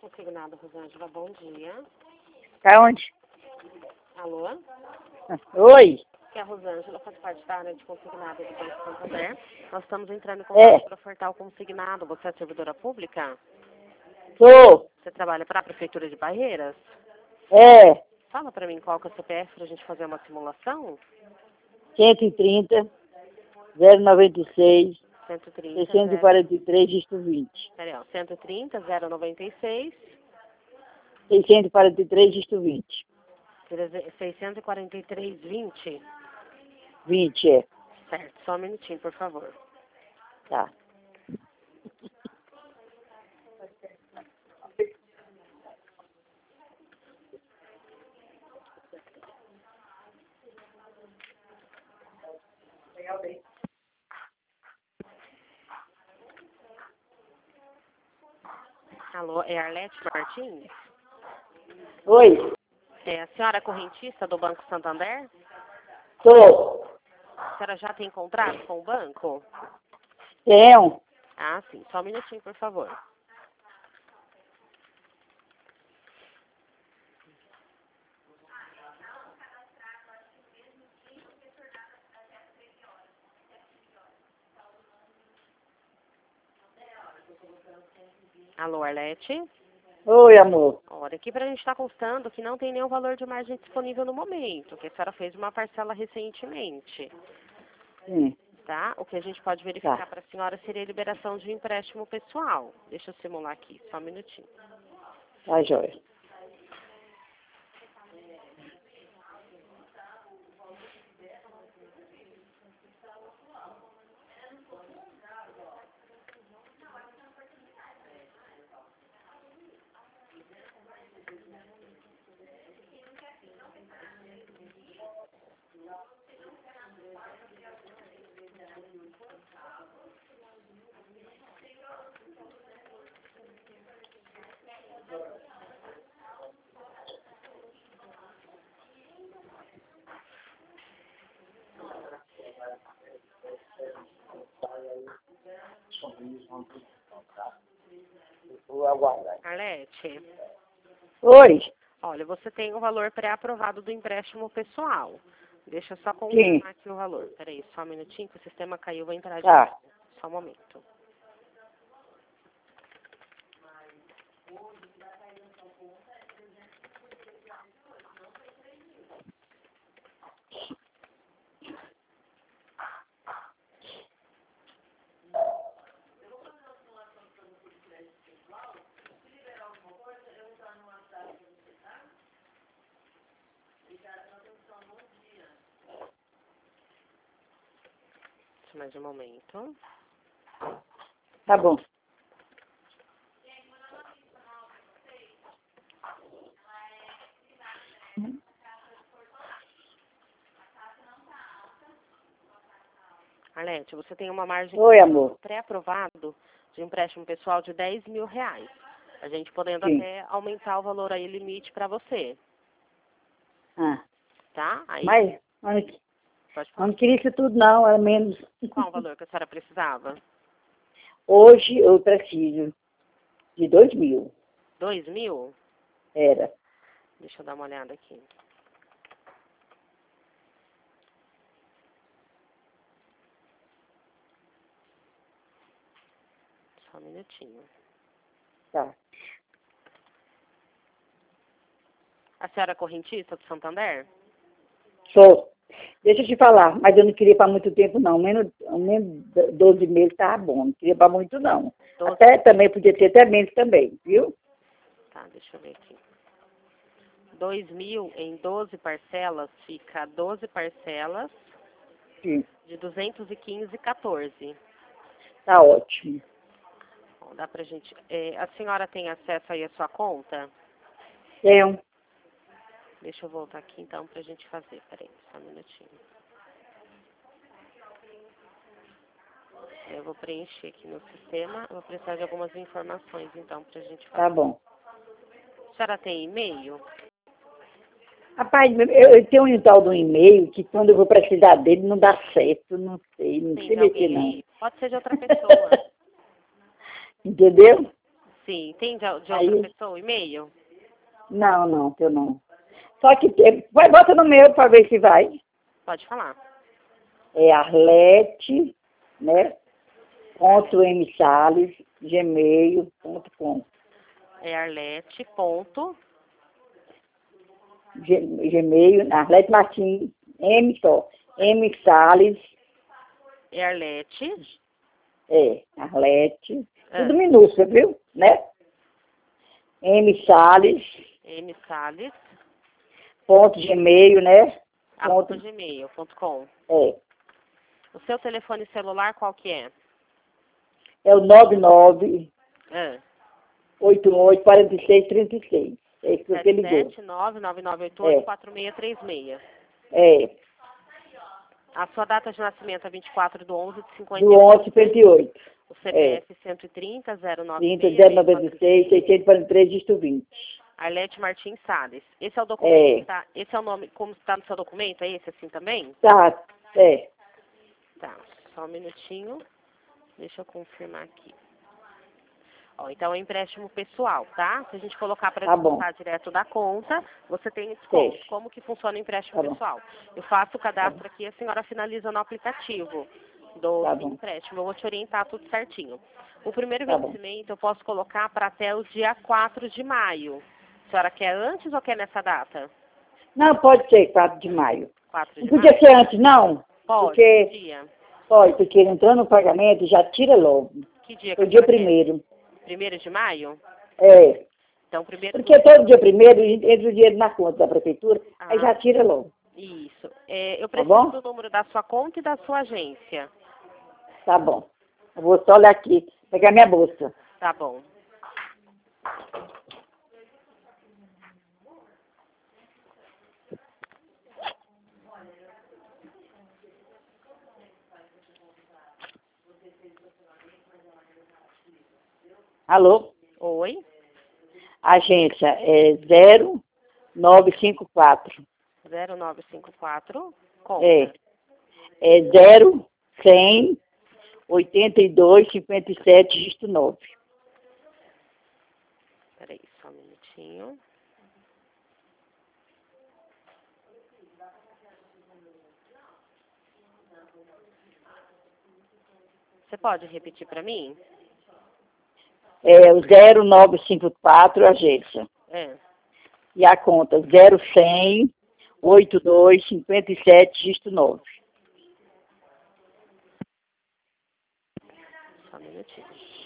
Consignado, Rosângela, bom dia. Tá onde? Alô? Oi. Aqui é a Rosângela, faz parte da área de consignado do Banco Santander. Nós estamos entrando em contato para ofertar o consignado. Você é servidora pública? Sou. Você trabalha para a Prefeitura de Barreiras? É. Fala para mim qual que é o CPF para a gente fazer uma simulação. 130, 096, 130, 643, dígito 20. Peraí, ó, 130, 096, 643, dígito 20. 643, 20. 20, é. Certo, só um minutinho, por favor. Tá. Alô, é Arlete Martins? Oi. É a senhora correntista do Banco Santander? Sou. A senhora já tem contrato com o banco? Tenho. Ah, sim. Só um minutinho, por favor. Alô, Arlete? Oi, amor. Olha, aqui para a gente estar constando que não tem nenhum valor de margem disponível no momento, que a senhora fez uma parcela recentemente, Sim. tá? O que a gente pode verificar Tá. para a senhora seria a liberação de um empréstimo pessoal. Deixa eu simular aqui, só um minutinho. Tá, joia. Vou aguardar. Arlete, Oi. olha, você tem o valor pré-aprovado do empréstimo pessoal. Deixa eu só Sim. confirmar aqui o valor. Peraí, só um minutinho que o sistema caiu, vou entrar de Tá. novo. Só um momento. Só mais um momento. Tá bom. Arlete, você tem uma margem Oi, amor. pré-aprovado de empréstimo pessoal de R$ 10.000. A gente podendo Sim. até aumentar o valor aí limite para você, Ah. tá? Aí, Mas pode falar. não queria isso tudo, não. Era menos. Qual o valor que a senhora precisava? Hoje eu preciso de 2.000. 2.000? Era. Deixa eu dar uma olhada aqui. Só um minutinho. Tá. A senhora é correntista do Santander? Sou. Deixa eu te falar, mas eu não queria para muito tempo, não. Menos 12 meses estava bom. Não queria para muito, não. 12. Até também, podia ter até menos também, viu? Tá, deixa eu ver aqui. 2.000 em 12 parcelas, fica 12 parcelas Sim. de 215,14. Tá ótimo. Bom, dá pra gente... a senhora tem acesso aí à sua conta? Tenho. Deixa eu voltar aqui então pra gente fazer. Peraí, só um minutinho. Eu vou preencher aqui no sistema. Eu vou precisar de algumas informações então pra gente fazer. Tá bom. A senhora tem e-mail? Rapaz, eu tenho um tal de um e-mail que quando eu vou precisar dele não dá certo. Não sei Tem mexer, de alguém não. aí? Pode ser de outra pessoa. Entendeu? Sim. Tem de outra Aí, pessoa o e-mail? não, eu não. Só que vai, bota no meu para ver se vai. Pode falar. É Arlete, né? Ponto msales, gmail.com. É Arlete, ponto. Gmail, Arlete Martins, msales, É Arlete. Arlete, tudo Ah, minúsculo, viu? Né? msales, M. Salles, ponto gmail, né? arroba gmail.com. É, O seu telefone celular qual que é? é o 99 Ah, 88 46 36. É isso que você ligou. 77999884636. É, A sua data de nascimento é 24 de 11 de do 11 58. 58. O CPF 130 30 096 096 643 dígito 20. Arlete Martins Salles. Esse é o documento É, que tá, esse é o nome, como está no seu documento, é esse assim também? tá, é, Tá, só um minutinho. Deixa eu confirmar aqui. Ó, então é empréstimo pessoal, tá? Se a gente colocar para tá bom, descontar direto da conta, você tem desconto. sei, Como que funciona o empréstimo tá bom, pessoal? Eu faço o tá bom, cadastro aqui e a senhora finaliza no aplicativo do tá Sim bom, Empréstimo. Eu vou te orientar tudo certinho. O primeiro tá bom. vencimento eu posso colocar para até o dia 4 de maio. A senhora quer antes ou quer nessa data? Não, pode ser 4 de maio. 4 Não de podia maio? ser antes, não, Pode, que porque, dia? pode, porque entrando no pagamento já tira logo. Que dia que Foi a dia senhora quer? primeiro. 1º de maio? É, Então, primeiro porque todo dia primeiro entra o dinheiro na conta da prefeitura, aí Ah, já tira logo, isso. É, eu tá preciso bom? do número da sua conta e da sua agência. Tá bom. Eu vou só olhar aqui, pegar minha bolsa. Tá bom. Alô? Oi? Agência é 0954. 0954. É, Conta. é 0100 82 57 dígito 9. Peraí, só um minutinho. Você pode repetir para mim? É o 0954, agência. É. E a conta 0100 82 57 dígito 9. Só um minutinho.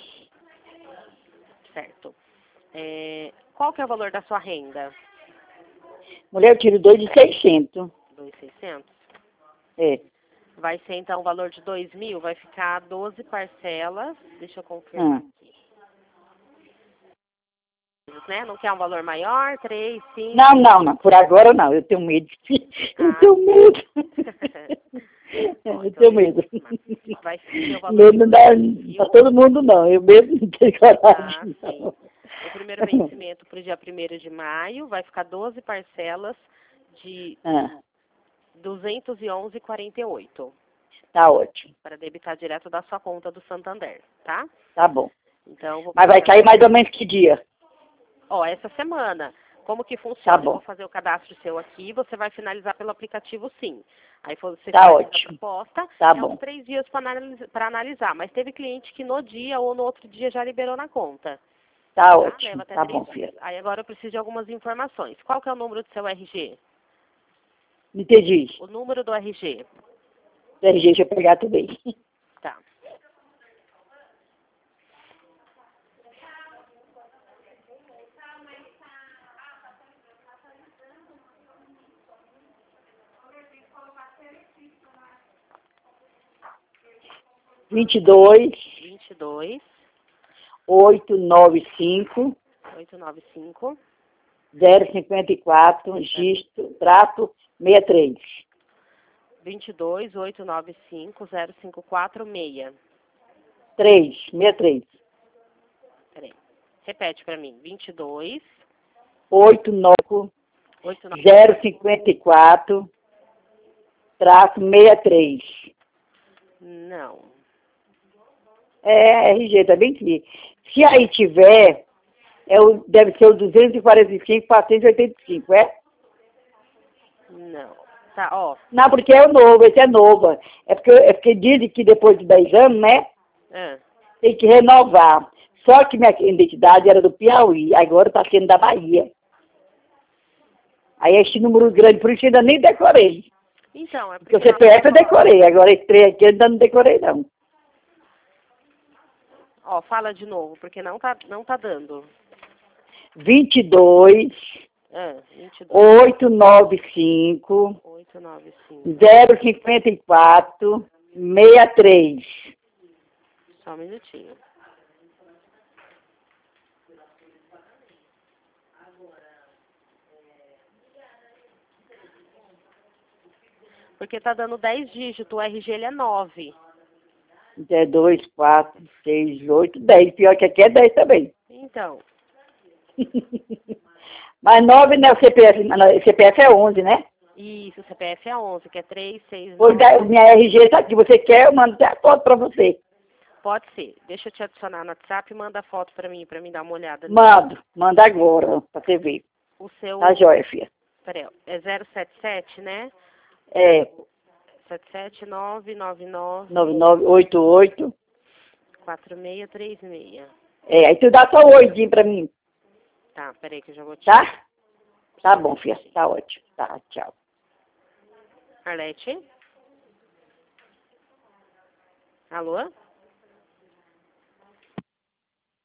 Certo. É, qual que é o valor da sua renda? Mulher, eu tiro 2 de 600. 2.600? É. Vai ser então o valor de 2.000, vai ficar 12 parcelas. Deixa eu confirmar Hum. aqui. Né? Não quer um valor maior? 3, 5? Não, por agora não, eu tenho medo. Eu Ah, tenho medo. Bom, Eu então tenho deixa eu medo. confirmar. Vai ser o valor Medo de não dá 2.000. pra todo mundo não, eu mesmo não tenho Ah, coragem. sim. Não. O primeiro vencimento para o dia 1º de maio vai ficar 12 parcelas de Ah, 211,48 tá ótimo, para debitar direto da sua conta do Santander, tá? tá bom. Então, eu vou Mas vai fazer cair mais ou menos que dia? essa semana. Como que Tá funciona? Eu bom, vou fazer o cadastro seu aqui, você vai finalizar pelo aplicativo Sim. Aí você tá finaliza a ótimo, proposta, tá é uns bom, 3 dias para analisar. Mas teve cliente que no dia ou no outro dia já liberou na conta. tá Tá? Leva ótimo, até tá bom, 3 dias. filha. Aí agora eu preciso de algumas informações. Qual que é o número do seu RG? Não entendi. O número do RG. RG, deixa eu pegar também. Tá. Vinte e dois 22 895 895 054 gisto, trato 63. 22 895 0546. 63. Peraí. Repete para mim. 22 89 89. 054 traço 63. Não. É, RG, tá bem que. Se aí tiver, Deve ser o 245, 485, é? Não. Tá, ó. Não, porque é o novo, esse é novo. É porque dizem que depois de 10 anos, né, Ah, tem que renovar. Só que minha identidade era do Piauí, agora está sendo da Bahia. Aí esse número grande, por isso eu ainda nem decorei. então, é Porque porque o CPF eu decorei, agora esse trem aqui eu ainda não decorei, não. ó, fala de novo, porque não tá dando. 22 22, 895 895. 054 63. Só um minutinho. Porque tá dando 10 dígitos, o RG ele é 9. 2, 4, 6, 8, 10. Pior que aqui é 10 também. Então, Mas 9, né? O CPF, não, CPF é 11, né? isso, o CPF é 11, que é 369. Pois minha RG tá aqui. Você quer, eu mando até a foto pra você. Pode ser. Deixa eu te adicionar no WhatsApp e manda a foto pra mim dar uma olhada. Manda agora, pra você ver. O seu, Tá joia, filha. peraí, é 077, né? É, 77999 9988. 4636. Aí tu dá só um oidinho pra mim, Tá, peraí que eu já vou te... tá? Tá bom, filha. Tá ótimo. Tá, tchau. Arlete? Alô?